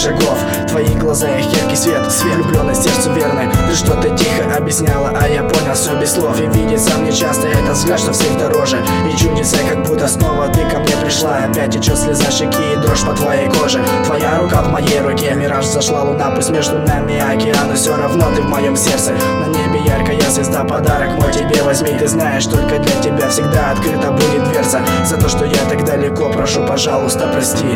шагов. Твои глаза, их яркий свет, влюбленный сердцу верный. Ты что-то тихо объясняла, а я понял все без слов. И видеть сам нечасто этот взгляд, что всех дороже. И чудится, как будто снова ты ко мне пришла. Опять течет слеза щеки и дрожь по твоей коже. Твоя рука в моей руке, мираж, зашла луна, пусть между нами океан, но все равно ты в моем сердце. На небе яркая звезда, подарок мой тебе возьми. Ты знаешь, только для тебя всегда открыта будет дверца. За то, что я так далеко, прошу, пожалуйста, прости.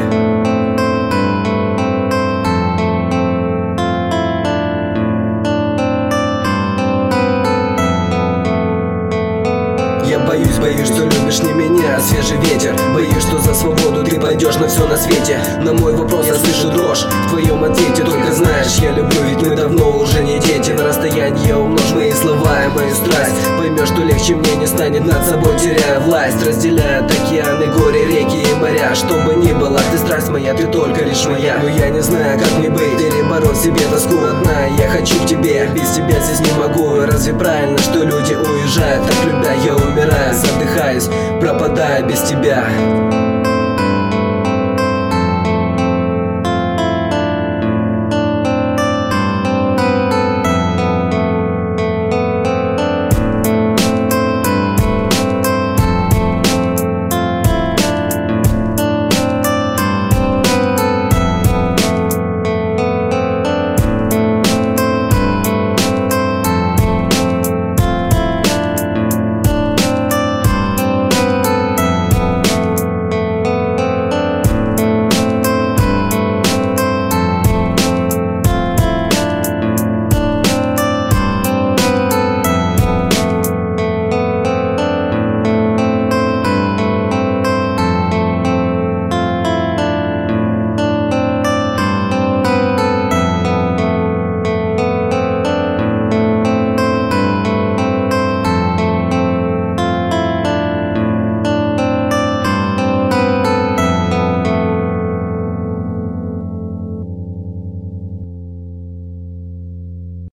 Я боюсь, что любишь не меня, а свежий ветер. Боюсь, что за свободу ты пойдешь на все на свете. На мой вопрос я слышу дрожь в твоем ответе. Только знаешь, я люблю, ведь мы давно уже не дети. На расстоянии умножь мои слова и мою страсть. Поймешь, что легче мне не станет, над собой теряя власть. Разделяют океаны, горе, реки и моря. Что бы ни было, ты страсть моя, ты только лишь моя. Но я не знаю, как мне быть, перебороть себе тоску одна. Я хочу к тебе, без тебя здесь не могу. Разве правильно, что люди уезжают, так любя я умираю, задыхаюсь, пропадая без тебя?